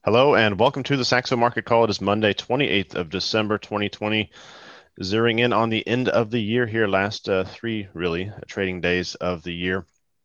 Hello and welcome to the Saxo Market Call. It is Monday, 28th of December, 2020, zeroing in on the end of the year here, last three really trading days of the year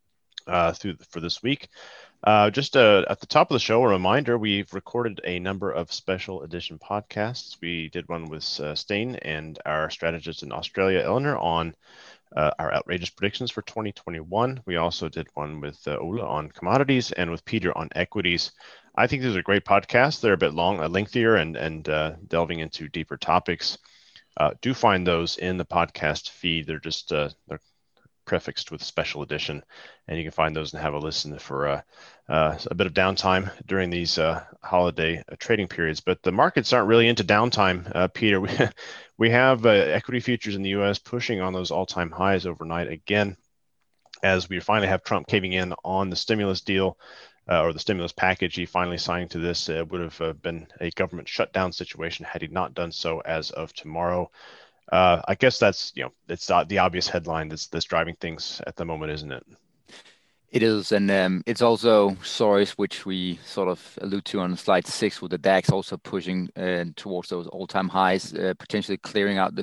for this week. Just at the top of the show, a reminder, we've recorded a number of special edition podcasts. We did one with Stain and our strategist in Australia, Eleanor, on our outrageous predictions for 2021. We also did one with Ola on commodities and with Peter on equities. I think these are great podcasts. They're a bit long, lengthier, and delving into deeper topics. Do find those in the podcast feed. They're prefixed with special edition, and you can find those and have a listen for a bit of downtime during these holiday trading periods. But the markets aren't really into downtime, Peter. We have equity futures in the U.S. pushing on those all-time highs overnight again, as we finally have Trump caving in on the stimulus deal. Or the stimulus package he finally signed to this. It would have been a government shutdown situation had he not done so as of tomorrow. I guess it's the obvious headline that's driving things at the moment, isn't it? It is, and it's also stories which we sort of allude to on slide 6 with the DAX also pushing towards those all-time highs, potentially clearing out the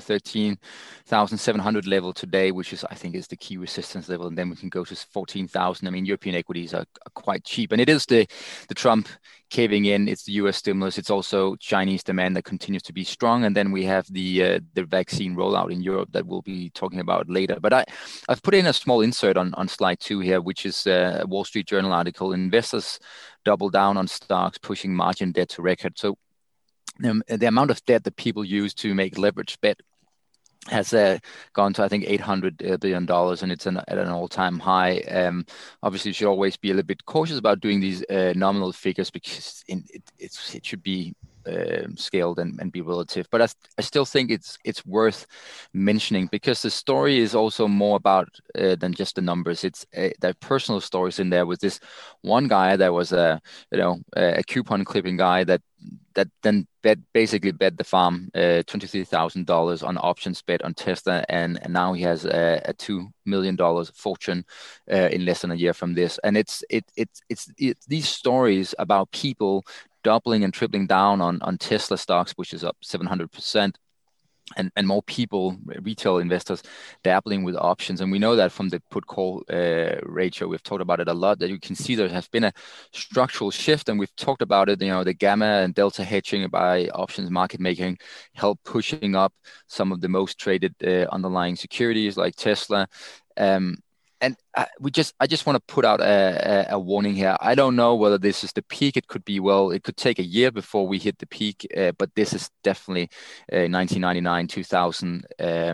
13,700 level today, which I think is the key resistance level, and then we can go to 14,000. I mean, European equities are quite cheap, and it is the Trump caving in. It's the U.S. stimulus. It's also Chinese demand that continues to be strong, and then we have the vaccine rollout in Europe that we'll be talking about later. But I've put in a small insert on slide 2 here, which is a Wall Street Journal article. Investors double down on stocks, pushing margin debt to record. So the amount of debt that people use to make leverage bet has gone to, I think, $800 billion, and it's at an all-time high. Obviously, you should always be a little bit cautious about doing these nominal figures because it should be scaled and be relative. But I still think it's worth mentioning because the story is also more about than just the numbers. It's there are personal stories in there with this one guy that was a coupon clipping guy that then basically bet the farm $23,000 on options bet on Tesla, and now he has a $2 million fortune in less than a year from this. And it's these stories about people doubling and tripling down on Tesla stocks, which is up 700%. And more people, retail investors, dabbling with options. And we know that from the put call ratio, we've talked about it a lot, that you can see there has been a structural shift. And we've talked about it, the gamma and delta hedging by options market making help pushing up some of the most traded underlying securities like Tesla. And I just want to put out a warning here. I don't know whether this is the peak. It could be, it could take a year before we hit the peak, but this is definitely 1999, 2000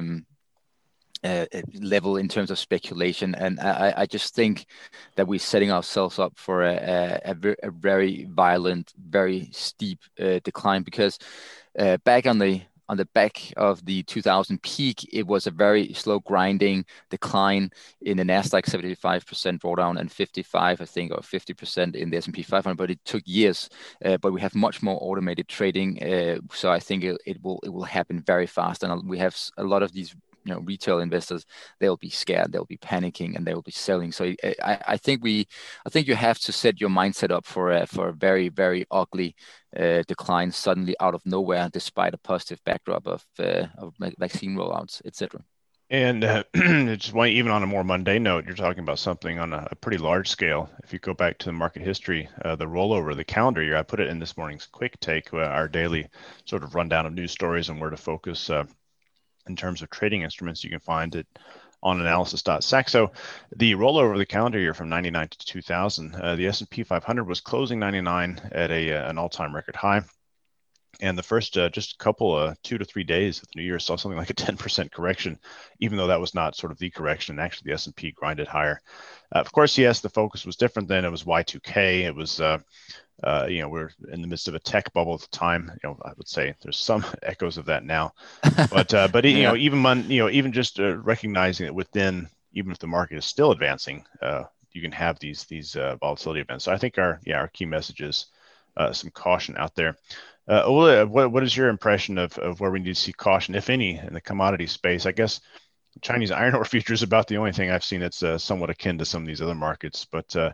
level in terms of speculation. And I just think that we're setting ourselves up for a very violent, very steep decline because back on the back of the 2000 peak, it was a very slow grinding decline in the Nasdaq, 75% drawdown, and 55, I think, or 50% in the S&P 500. But it took years. But we have much more automated trading, so I think it will happen very fast. And we have a lot of these retail investors. They'll be scared, they'll be panicking, and they will be selling. So I think you have to set your mindset up for a very, very ugly decline suddenly out of nowhere, despite a positive backdrop of vaccine rollouts, etc. And it's why, even on a more mundane note, you're talking about something on a pretty large scale. If you go back to the market history, the rollover, the calendar year, I put it in this morning's quick take, our daily sort of rundown of news stories and where to focus in terms of trading instruments. You can find it on analysis.saxo. The rollover of the calendar year from 99 to 2000, the S&P 500 was closing 99 at an all-time record high. And the first just a couple 2 to 3 days of the new year saw something like a 10% correction, even though that was not sort of the correction. Actually, the S&P grinded higher. Of course, yes, the focus was different then. It was Y2K. It was we're in the midst of a tech bubble at the time. I would say there's some echoes of that now, but Yeah. even just recognizing that within, even if the market is still advancing, you can have these volatility events. So I think our key message is some caution out there. Ole, what is your impression of where we need to see caution, if any, in the commodity space? I guess Chinese iron ore futures is about the only thing I've seen that's somewhat akin to some of these other markets. But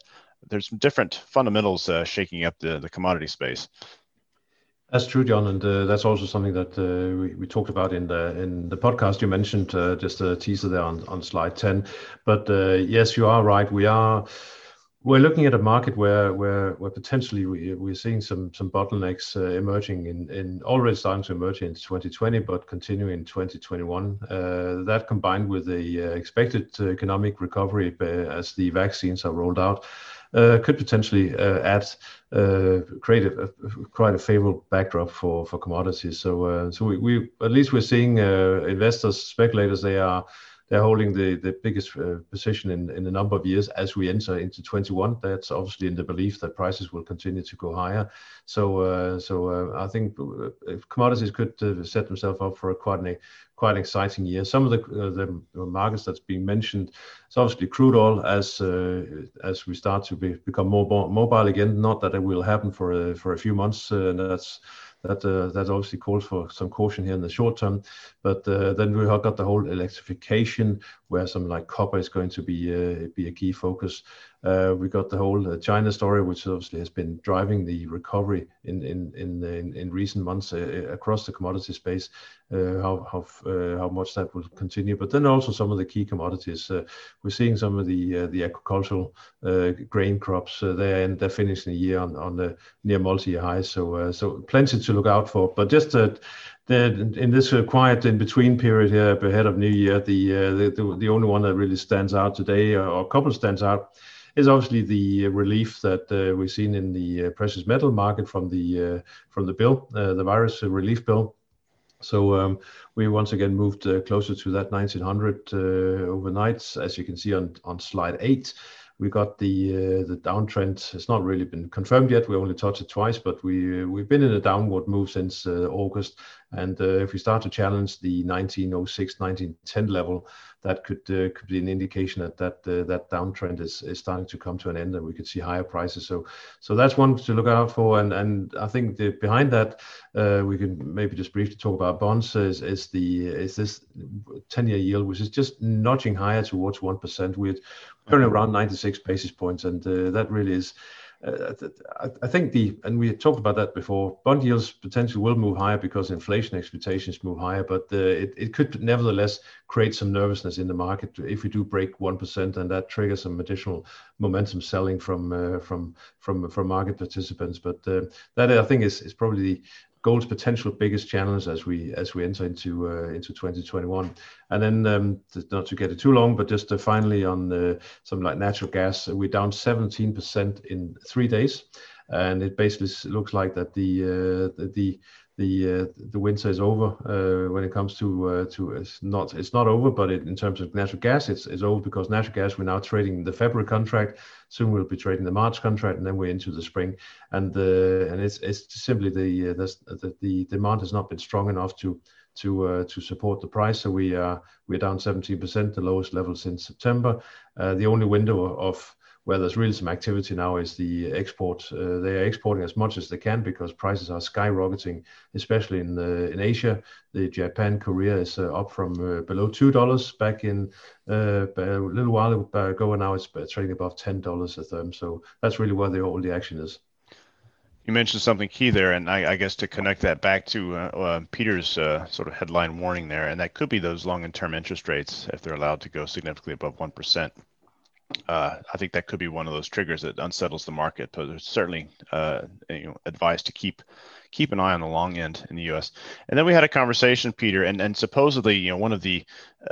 there's some different fundamentals shaking up the commodity space. That's true, John, and that's also something that we talked about in the podcast. You mentioned just a teaser there on slide 10. But yes, you are right. We're looking at a market where potentially we're seeing some bottlenecks emerging in already starting to emerge in 2020, but continuing in 2021. That combined with the expected economic recovery as the vaccines are rolled out. Could potentially create quite a favorable backdrop for commodities. So we at least we're seeing investors, speculators, they're holding the biggest position in a number of years as we enter into 21. That's obviously in the belief that prices will continue to go higher. So I think commodities could set themselves up for quite an exciting year. Some of the markets that's being mentioned is obviously crude oil as we start to become more mobile again. Not that it will happen for a few months, and that obviously calls for some caution here in the short term. But then we have got the whole electrification, where something like copper is going to be a key focus. We got the whole China story, which obviously has been driving the recovery in recent months across the commodity space. How much that will continue, but then also some of the key commodities. We're seeing some of the agricultural grain crops. They're finishing the year on the near multi-year highs. So plenty to look out for. But just in this quiet in between period here ahead of New Year, the only one that really stands out today, or a couple stands out, is obviously the relief that we've seen in the precious metal market from the bill, the virus relief bill. So we once again moved closer to that 1900 overnight, as you can see on slide 8. We got the downtrend. It's not really been confirmed yet. We only touched it twice, but we've been in a downward move since August. And if we start to challenge the 1906, 1910 level, that could be an indication that downtrend is starting to come to an end, and we could see higher prices. So that's one to look out for. And I think behind that, we can maybe just briefly talk about bonds. Is this 10-year yield, which is just notching higher towards 1%. We're currently around 96 basis points, and that really is. I think and we talked about that before, bond yields potentially will move higher because inflation expectations move higher, but it could nevertheless create some nervousness in the market if we do break 1%, and that triggers some additional momentum selling from market participants. But that I think is probably the gold's potential biggest challenge as we enter into 2021. And then not to get it too long, but just finally on something like natural gas, we're down 17% in 3 days, and it basically looks like that the winter is over when it comes to it's not over, but in terms of natural gas, it's over, because natural gas, we're now trading the February contract. Soon we'll be trading the March contract, and then we're into the spring. And it's simply the demand has not been strong enough to support the price. So we're down 17%, the lowest level since September. The only window of where there's really some activity now is the export. They are exporting as much as they can because prices are skyrocketing, especially in Asia. The Japan, Korea is up from below $2 back in a little while ago, and now it's trading above $10 a therm. So that's really where all the action is. You mentioned something key there, and I guess to connect that back to Peter's sort of headline warning there, and that could be those long and term interest rates if they're allowed to go significantly above 1%. I think that could be one of those triggers that unsettles the market. But there's certainly advice to keep an eye on the long end in the U.S. And then we had a conversation, Peter, and supposedly one of the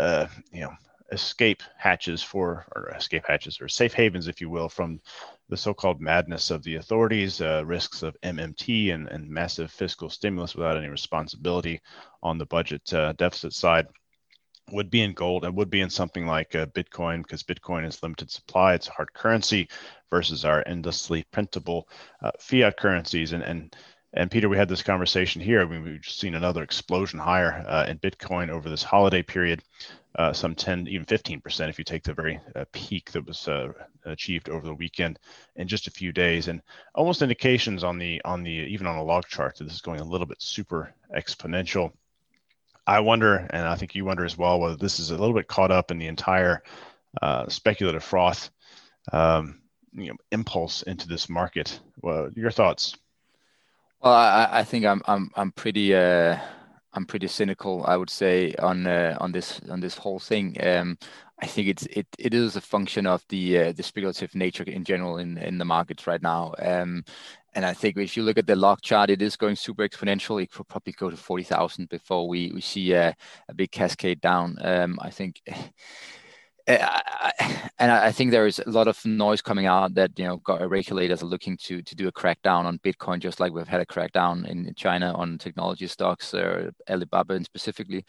escape hatches or safe havens, if you will, from the so-called madness of the authorities, risks of MMT and massive fiscal stimulus without any responsibility on the budget deficit side, would be in gold, and would be in something like Bitcoin, because Bitcoin is limited supply. It's a hard currency versus our endlessly printable fiat currencies. And Peter, we had this conversation here. I mean, we've just seen another explosion higher in Bitcoin over this holiday period, some 10, even 15% if you take the very peak that was achieved over the weekend in just a few days, and almost indications on the even on a log chart that this is going a little bit super exponential. I wonder, and I think you wonder as well, whether this is a little bit caught up in the entire speculative froth impulse into this market. Well, your thoughts? Well, I think I'm pretty cynical, I would say, on this whole thing. I think it is a function of the speculative nature in general in the markets right now. And I think if you look at the log chart, it is going super exponential. It could probably go to 40,000 before we see a big cascade down. I think. I think there is a lot of noise coming out that regulators are looking to do a crackdown on Bitcoin, just like we've had a crackdown in China on technology stocks, Alibaba, and specifically,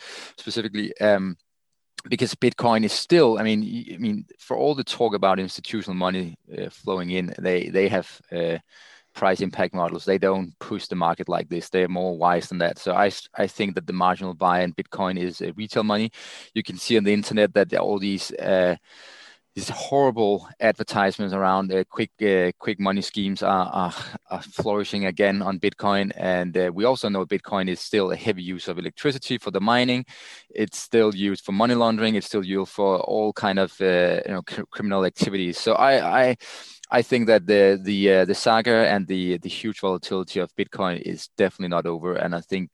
because Bitcoin is still. I mean, for all the talk about institutional money flowing in, they have price impact models. They don't push the market like this. They're more wise than that. So I think that the marginal buy in Bitcoin is retail money. You can see on the internet that all these horrible advertisements around quick money schemes are flourishing again on Bitcoin. And we also know Bitcoin is still a heavy use of electricity for the mining. It's still used for money laundering. It's still used for all kind of criminal activities. So I think that the saga and the huge volatility of Bitcoin is definitely not over. And I think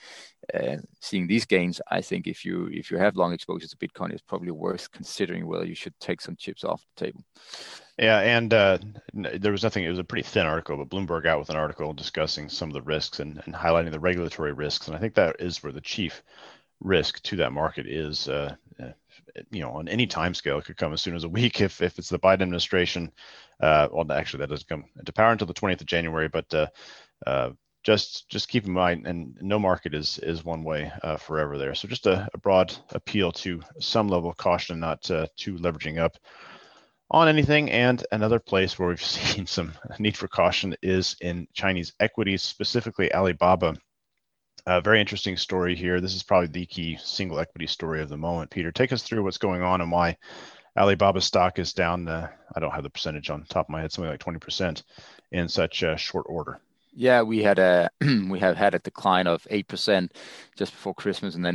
seeing these gains, I think if you have long exposure to Bitcoin, it's probably worth considering whether you should take some chips off the table. Yeah, and there was nothing. It was a pretty thin article, but Bloomberg out with an article discussing some of the risks and highlighting the regulatory risks. And I think that is where the chief risk to that market is. On any time scale, it could come as soon as a week if it's the Biden administration. Well, actually, that doesn't come into power until the 20th of January. But just keep in mind, and no market is one way forever there. So just a broad appeal to some level of caution, not too leveraging up on anything. And another place where we've seen some need for caution is in Chinese equities, specifically Alibaba. Very interesting story here. This is probably the key single equity story of the moment. Peter, take us through what's going on and why Alibaba stock is down. I don't have the percentage on top of my head, something like 20% in such short order. Yeah, we have had a decline of 8% just before Christmas, and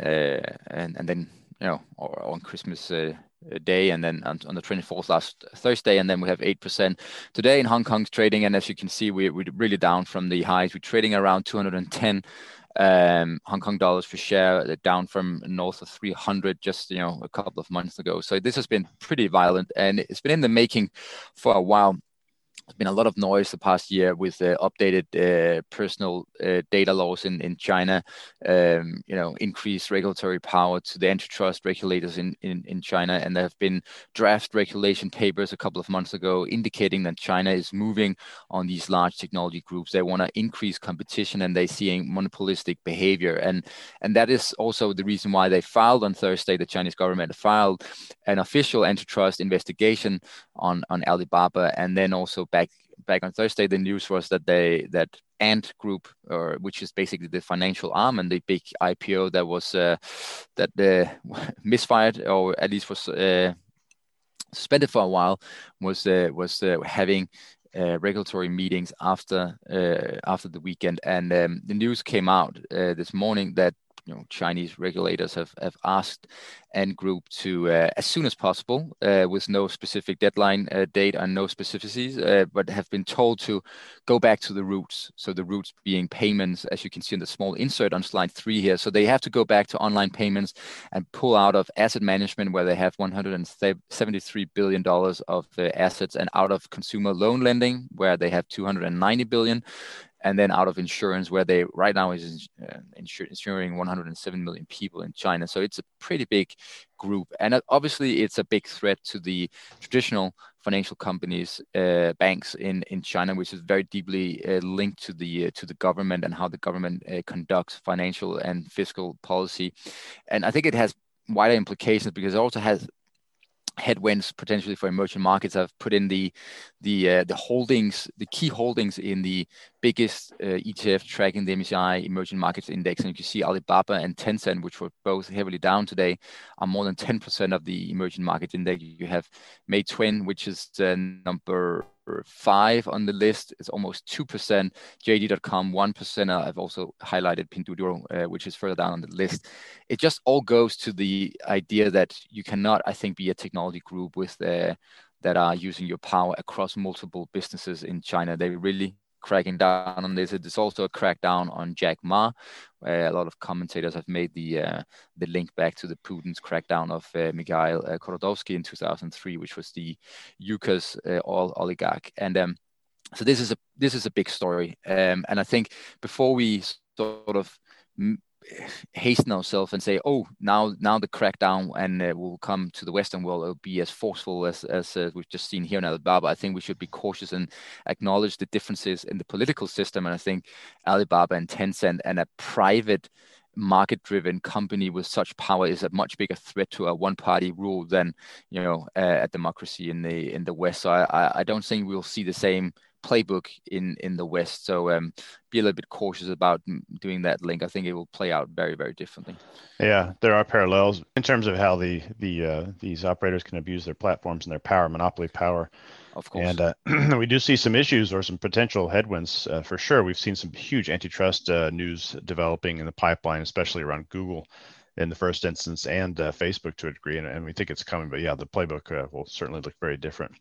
then on Christmas Day, and then on the 24th last Thursday, and then we have 8% today in Hong Kong's trading. And as you can see, we're really down from the highs. We're trading around 210 Hong Kong dollars per share, down from north of 300 just a couple of months ago. So this has been pretty violent, and it's been in the making for a while. There's been a lot of noise the past year with updated personal data laws in China, increased regulatory power to the antitrust regulators in China. And there have been draft regulation papers a couple of months ago indicating that China is moving on these large technology groups. They want to increase competition, and they're seeing monopolistic behavior. And that is also the reason why they filed on Thursday, the Chinese government filed an official antitrust investigation on Alibaba. And then also back on Thursday, the news was that Ant Group, which is basically the financial arm and the big IPO that was misfired, or at least was suspended for a while, was having regulatory meetings after the weekend. And the news came out this morning that Chinese regulators have asked Ant Group to, as soon as possible, with no specific deadline date and no specificities, but have been told to go back to the roots. So the roots being payments, as you can see in the small insert on slide 3 here. So they have to go back to online payments and pull out of asset management, where they have $173 billion of assets, and out of consumer loan lending, where they have $290 billion. And then out of insurance, where they right now is insuring 107 million people in China. So it's a pretty big group. And obviously, it's a big threat to the traditional financial companies, banks in China, which is very deeply linked to the government and how the government conducts financial and fiscal policy. And I think it has wider implications because it also has headwinds potentially for emerging markets. I've put in the holdings, the key holdings in the biggest ETF tracking the MSCI Emerging Markets Index, and you can see Alibaba and Tencent, which were both heavily down today, are more than 10% of the Emerging Markets Index. You have Meituan, which is number 5 on the list. It's almost 2%. JD.com 1%. I've also highlighted Pinduoduo, which is further down on the list. It just all goes to the idea that you cannot, I think, be a technology group with that are using your power across multiple businesses in China. They're really cracking down on this. It's also a crackdown on Jack Ma. A lot of commentators have made the link back to the Putin's crackdown of Mikhail Khodorkovsky in 2003, which was the Yukos oil oligarch. And so this is a big story. And I think before we sort of hasten ourselves and say, oh, now the crackdown and will come to the Western world, it'll be as forceful as we've just seen here in Alibaba. I think we should be cautious and acknowledge the differences in the political system. And I think Alibaba and Tencent and a private market-driven company with such power is a much bigger threat to a one-party rule than a democracy in the West. So I don't think we'll see the same playbook in the West. So be a little bit cautious about doing that link. I think it will play out very, very differently. Yeah, there are parallels in terms of how these operators can abuse their platforms and their power, monopoly power. Of course. And we do see some issues or some potential headwinds for sure. We've seen some huge antitrust news developing in the pipeline, especially around Google in the first instance and Facebook to a degree. And we think it's coming. But yeah, the playbook will certainly look very different.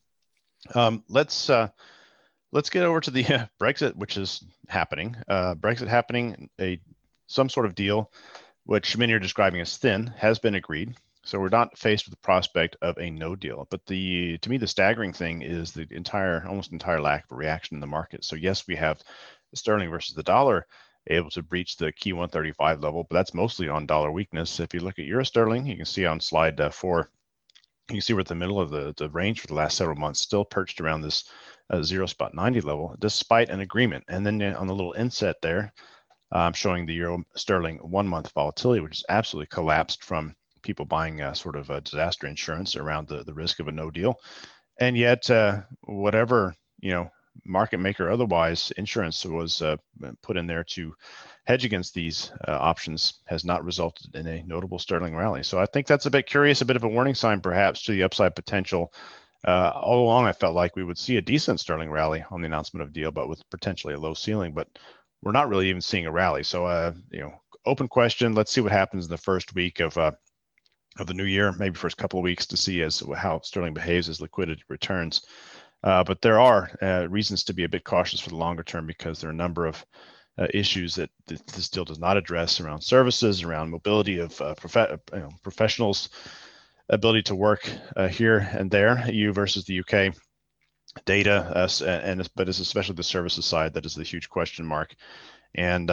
Let's get over to the Brexit, which is happening. Brexit happening, some sort of deal, which many are describing as thin, has been agreed. So we're not faced with the prospect of a no deal. But to me, the staggering thing is the almost entire lack of a reaction in the market. So yes, we have the sterling versus the dollar able to breach the key 135 level, but that's mostly on dollar weakness. If you look at euro sterling, you can see on slide 4, you can see we're at the middle of the range for the last several months, still perched around this 0.90 level, despite an agreement. And then on the little inset there, I'm showing the euro sterling 1 month volatility, which is absolutely collapsed from people buying sort of a disaster insurance around the risk of a no deal. And yet, whatever, market maker otherwise, insurance was put in there to hedge against these options has not resulted in a notable sterling rally. So I think that's a bit curious, a bit of a warning sign perhaps to the upside potential. All along, I felt like we would see a decent sterling rally on the announcement of deal, but with potentially a low ceiling. But we're not really even seeing a rally. So, open question. Let's see what happens in the first week of the new year, maybe first couple of weeks, to see how sterling behaves as liquidity returns. But there are reasons to be a bit cautious for the longer term because there are a number of issues that this deal does not address around services, around mobility of professionals, ability to work here and there, EU versus the UK, data, but it's especially the services side that is the huge question mark. And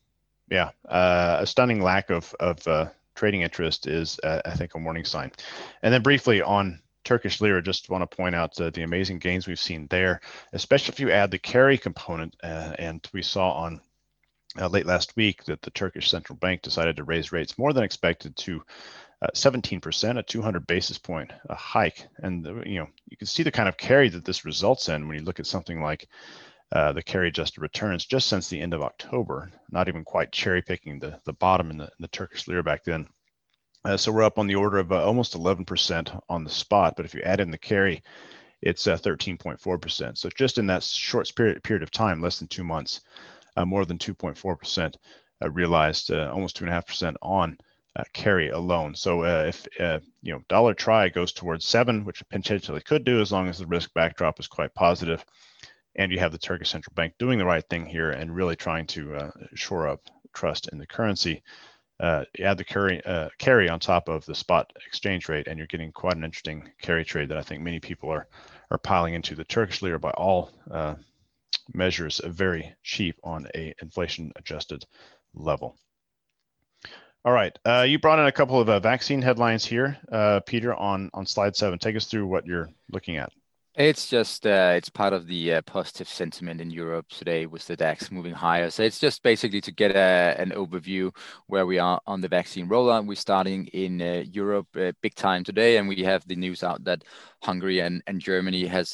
a stunning lack of trading interest is, I think, a warning sign. And then briefly on Turkish lira, just want to point out the amazing gains we've seen there, especially if you add the carry component. And we saw on late last week that the Turkish central bank decided to raise rates more than expected to 17%, a 200 basis point hike. And, you can see the kind of carry that this results in when you look at something like the carry adjusted returns just since the end of October, not even quite cherry picking the bottom in the Turkish lira back then. So we're up on the order of almost 11% on the spot. But if you add in the carry, it's 13.4%. So just in that short period of time, less than 2 months, more than 2.4% realized, almost 2.5% on carry alone. So if dollar TRY goes towards 7, which it potentially could do as long as the risk backdrop is quite positive, and you have the Turkish central bank doing the right thing here and really trying to shore up trust in the currency, add the carry on top of the spot exchange rate, and you're getting quite an interesting carry trade that I think many people are piling into. The Turkish lira, by all measures, very cheap on a inflation adjusted level. All right, you brought in a couple of vaccine headlines here, Peter, on slide 7. Take us through what you're looking at. It's just it's part of the positive sentiment in Europe today with the DAX moving higher. So it's just basically to get an overview where we are on the vaccine rollout. We're starting in Europe big time today, and we have the news out that Hungary and Germany has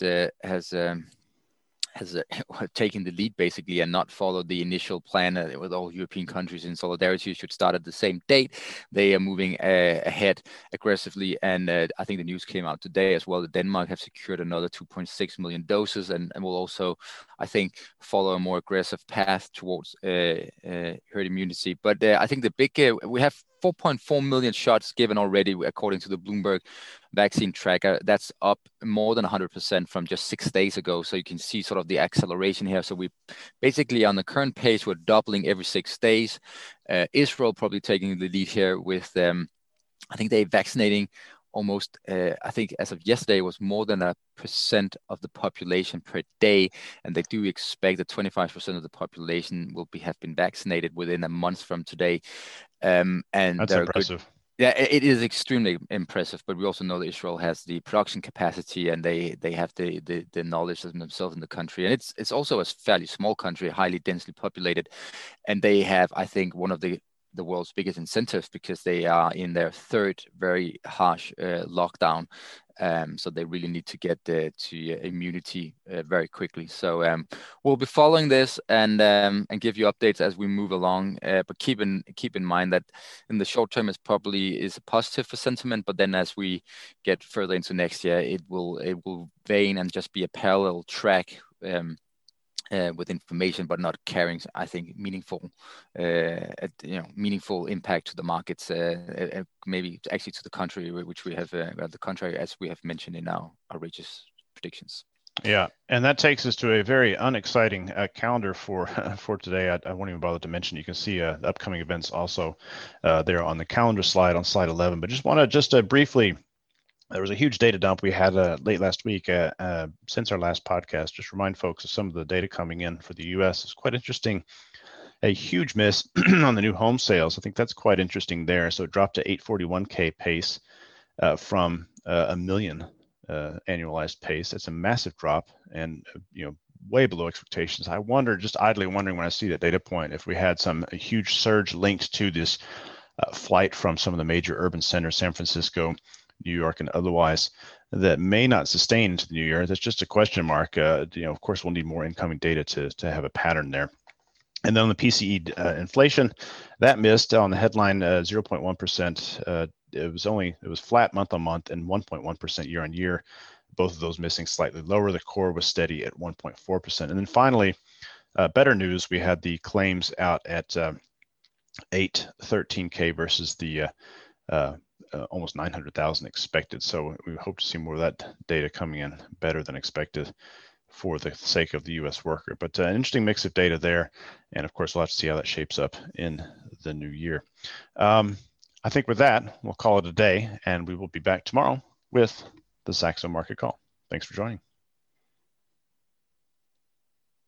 taken the lead basically and not followed the initial plan with all European countries in solidarity should start at the same date. They are moving ahead aggressively, and I think the news came out today as well that Denmark have secured another 2.6 million doses and will also I think, follow a more aggressive path towards herd immunity. But I think the big, we have 4.4 million shots given already, according to the Bloomberg vaccine tracker. That's up more than 100% from just 6 days ago. So you can see sort of the acceleration here. So we basically, on the current pace, we're doubling every 6 days. Israel probably taking the lead here with, I think they're vaccinating almost, I think as of yesterday, was more than 1% of the population per day. And they do expect that 25% of the population have been vaccinated within a month from today. And that's impressive. Yeah, it is extremely impressive, but we also know that Israel has the production capacity, and they have the knowledge of themselves in the country. And it's also a fairly small country, highly densely populated. And they have, I think, one of the world's biggest incentives, because they are in their third very harsh lockdown. So they really need to get to immunity very quickly. So we'll be following this and give you updates as we move along. But keep in mind that in the short term, it probably is positive for sentiment. But then as we get further into next year, it will wane and just be a parallel track. With information, but not carrying, I think, meaningful impact to the markets, maybe actually to the country, which we have, the contrary, as we have mentioned in our outrageous predictions. Yeah, and that takes us to a very unexciting calendar for today. I won't even bother to mention. You can see the upcoming events also there on the calendar slide on slide 11. But just want to briefly. There was a huge data dump we had late last week since our last podcast. Just remind folks of some of the data coming in for the U.S. It's quite interesting. A huge miss on the new home sales. I think that's quite interesting there. So it dropped to 841K pace from a million annualized pace. That's a massive drop, and way below expectations. I wonder, just idly wondering when I see that data point, if we had a huge surge linked to this flight from some of the major urban centers, San Francisco, New York, and otherwise, that may not sustain into the new year. That's just a question mark. Of course, we'll need more incoming data to have a pattern there. And then on the PCE inflation, that missed on the headline 0.1%. It was flat month on month and 1.1% year on year. Both of those missing slightly lower. The core was steady at 1.4%. And then finally, better news, we had the claims out at 813K versus the almost 900,000 expected. So we hope to see more of that data coming in better than expected for the sake of the U.S. worker. But an interesting mix of data there. And of course, we'll have to see how that shapes up in the new year. I think with that, we'll call it a day, and we will be back tomorrow with the Saxo Market Call. Thanks for joining.